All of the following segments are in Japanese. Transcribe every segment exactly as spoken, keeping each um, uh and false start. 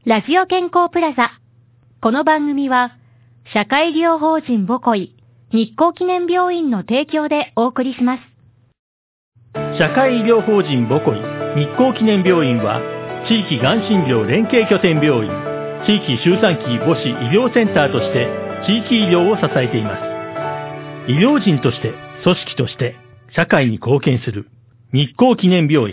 ラジオ健康プラザ。この番組は、社会医療法人ボコイ、日光記念病院の提供でお送りします。 社会医療法人ボコイ、日光記念病院は、地域がん診療連携拠点病院、地域周産期母子医療センターとして、地域医療を支えています。医療人として、組織として、社会に貢献する、日光記念病院。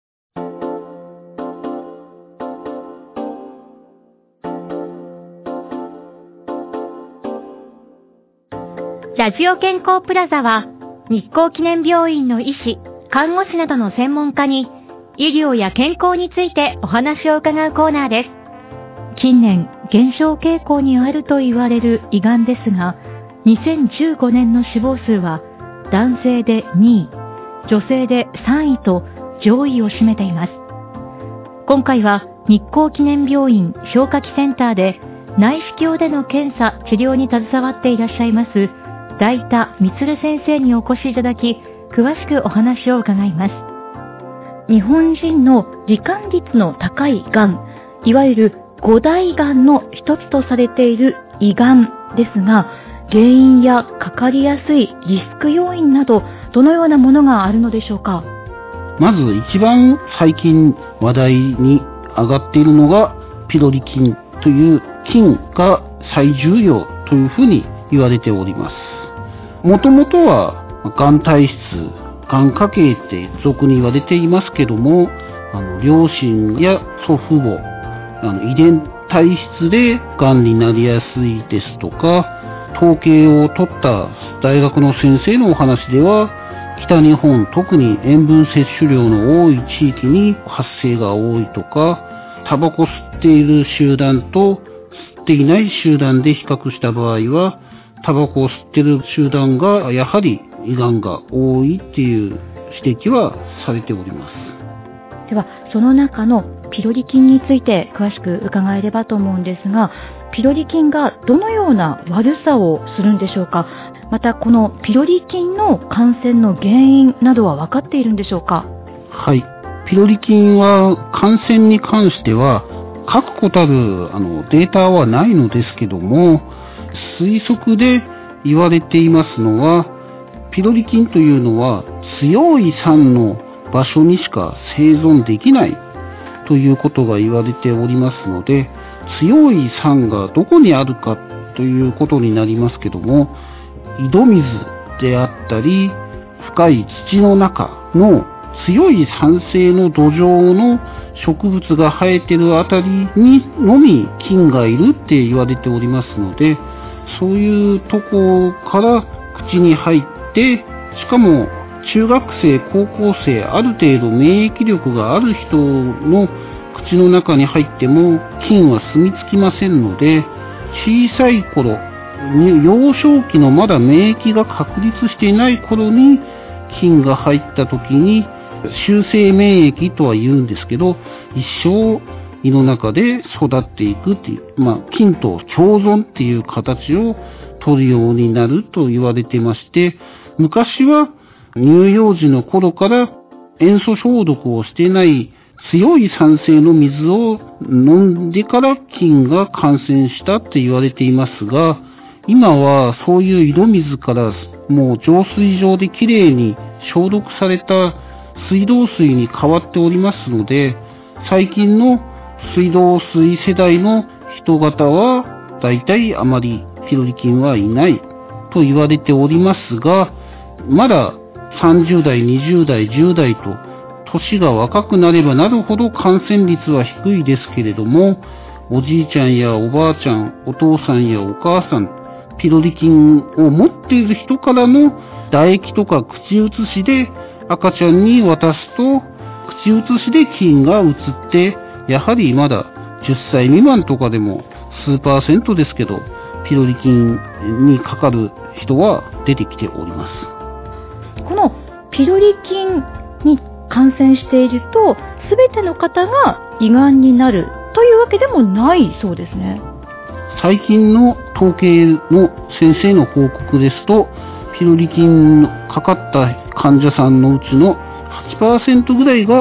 ラジオ健康プラザは、日光記念病院の医師、看護師などの専門家に、医療や健康についてお話を伺うコーナーです。近年、減少傾向にあると言われる胃がんですが、にせんじゅうごねんの死亡数は、男性でにい、女性でさんいと上位を占めています。今回は、日光記念病院消化器センターで、内視鏡での検査・治療に携わっていらっしゃいます、大田充先生にお越しいただき、詳しくお話を伺います。日本人の罹患率の高いがん、いわゆる五大がんの一つとされている胃がんですが、原因やかかりやすいリスク要因など、どのようなものがあるのでしょうか。 まず一番最近話題に上がっているのが、ピロリ菌という菌が最重要というふうに言われております。もともとは、がん体質、がん家系って俗に言われていますけども、あの両親や祖父母、あの遺伝体質でがんになりやすいですとか、統計を取った大学の先生のお話では、北日本、特に塩分摂取量の多い地域に発生が多いとか、タバコ吸っている集団と吸っていない集団で比較した場合は、タバコを吸ってる集団がやはり胃がんが多いっていう指摘はされております。 では、その中のピロリ菌について詳しく伺えればと思うんですが、ピロリ菌がどのような悪さをするんでしょうか。また、このピロリ菌の感染の原因などは分かっているんでしょうか。 はい。ピロリ菌は感染に関しては確固たるあのデータはないのですけども、推測で言われていますのは、ピロリ菌というのは強い酸の場所にしか生存できないということが言われておりますので、強い酸がどこにあるかということになりますけども、井戸水であったり、深い土の中の強い酸性の土壌の植物が生えているあたりにのみ菌がいるって言われておりますので、そういうとこから口に入って、しかも中学生、高校生、ある程度免疫力がある人の口の中に入っても菌は住み着きませんので、小さい頃、幼少期のまだ免疫が確立していない頃に菌が入った時に、終生免疫とは言うんですけど、一生胃の中で育っていくっていう、まあ、菌と共存っていう形を取るようになると言われてまして、昔は乳幼児の頃から塩素消毒をしていない強い酸性の水を飲んでから菌が感染したって言われていますが、今はそういう井戸水からもう浄水場できれいに消毒された水道水に変わっておりますので、最近の水道水世代の人型は大体あまりピロリ菌はいないと言われておりますが、まださんじゅう代、にじゅう代、じゅう代と年が若くなればなるほど感染率は低いですけれども、おじいちゃんやおばあちゃん、お父さんやお母さん、ピロリ菌を持っている人からの唾液とか口移しで赤ちゃんに渡すと、口移しで菌が移って、やはりまだじゅっさい未満とかでも数パーセントですけど、ピロリ菌にかかる人は出てきております。 このピロリ菌に感染していると、すべての方が胃がんになるというわけでもないそうですね。 最近の統計の先生の報告ですと、ピロリ菌のかかった患者さんのうちの はちパーセント ぐらいが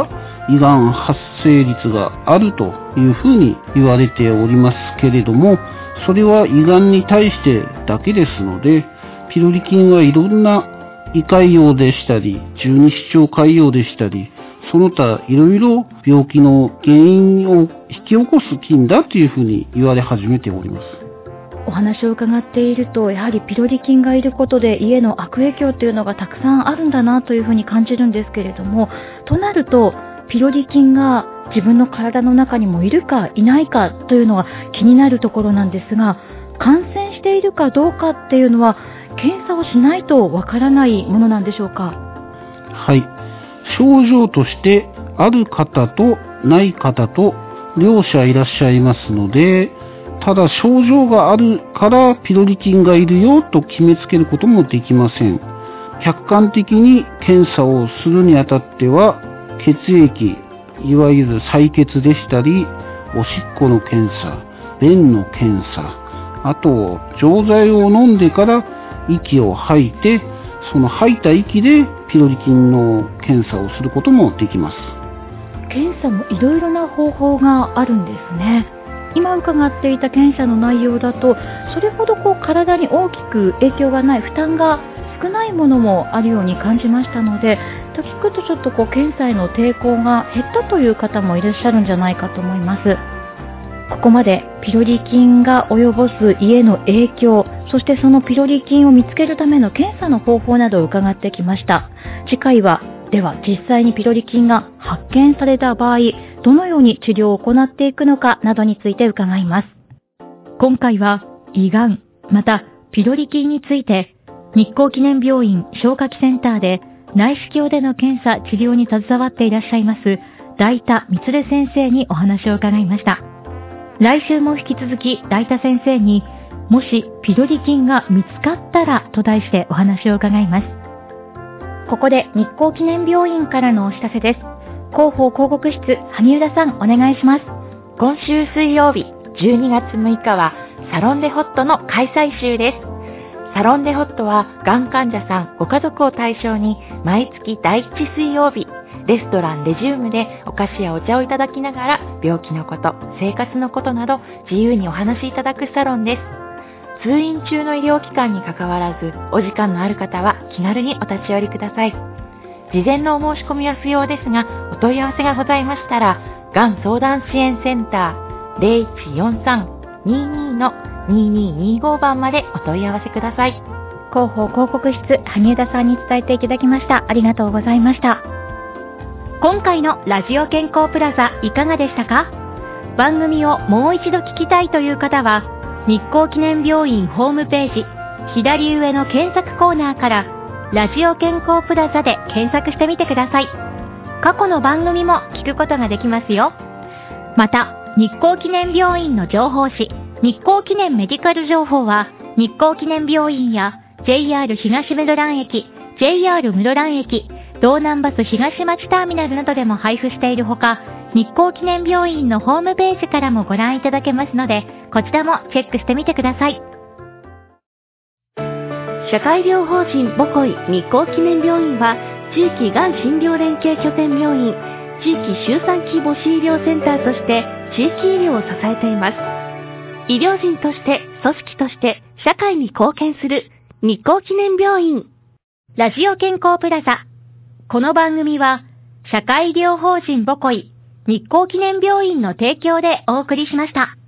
胃がん発生率があるというふうに言われておりますけれども、それは胃がんに対してだけですので、ピロリ菌はいろんな胃潰瘍でしたり、十二指腸潰瘍でしたり、その他いろいろ病気の原因を引き起こす菌だというふうに言われ始めております。 お話を伺っていると、やはりピロリ菌がいることで胃への悪影響というのがたくさんあるんだなというふうに感じるんですけれども、となるとピロリ菌が自分の体の中にもいるかいないかというのが気になるところなんですが、感染しているかどうかっていうのは検査をしないとわからないものなんでしょうか？ はい。症状としてある方とない方と両者いらっしゃいますので、ただ症状があるからピロリ菌がいるよと決めつけることもできません。客観的に検査をするにあたっては、血液、いわゆる採血でしたり、おしっこの検査、便の検査、あと錠剤を飲んでから息を吐いて、その吐いた息でピロリ菌の検査をすることもできます。 検査もいろいろな方法があるんですね。今伺っていた検査の内容だと、それほどこう体に大きく影響がない、負担が少ないものもあるように感じましたので、と聞くとちょっとこう検査への抵抗が減ったという方もいらっしゃるんじゃないかと思います。ここまでピロリ菌が及ぼす胃への影響、そしてそのピロリ菌を見つけるための検査の方法などを伺ってきました。次回はでは実際にピロリ菌が発見された場合、どのように治療を行っていくのかなどについて伺います。 今回は胃がん、またピロリ菌について、日光記念病院消化器センターで内視鏡での検査治療に携わっていらっしゃいます大田充先生にお話を伺いました。来週も引き続き大田先生に、もしピロリ菌が見つかったらと題してお話を伺います。 ここで日光記念病院からのお知らせです。広報広告室、萩生田さんお願いします。 今週水曜日じゅうにがつむいかはサロンデホットの開催週です。サロンデホットはがん患者さんご家族を対象に毎月だいいち水曜日、レストランレジウムでお菓子やお茶をいただきながら病気のこと、生活のことなど自由にお話しいただくサロンです。通院中の医療機関に関わらず、お時間のある方は気軽にお立ち寄りください。事前のお申し込みは不要ですが、お問い合わせがございましたら、がん相談支援センター ゼロいちよんさん にーにー のにーにーにーご 番までお問い合わせください。 広報広告室、萩生田さんに伝えていただきました。ありがとうございました。 今回のラジオ健康プラザいかがでしたか？番組をもう一度聞きたいという方は、日光記念病院ホームページ左上の検索コーナーからラジオ健康プラザで検索してみてください。過去の番組も聞くことができますよ。また、日光記念病院の情報誌日光記念メディカル情報は日光記念病院や ジェイアール 東室蘭駅、ジェイアール 室蘭駅、道南バス東町ターミナルなどでも配布しているほか、日光記念病院のホームページからもご覧いただけますので、こちらもチェックしてみてください。 社会医療法人ボコイ日光記念病院は、地域がん診療連携拠点病院、地域周産期母子医療センターとして地域医療を支えています。医療人として、組織として、社会に貢献する日光記念病院。 ラジオ健康プラザ。この番組は、社会医療法人ボコイ日光記念病院の提供でお送りしました。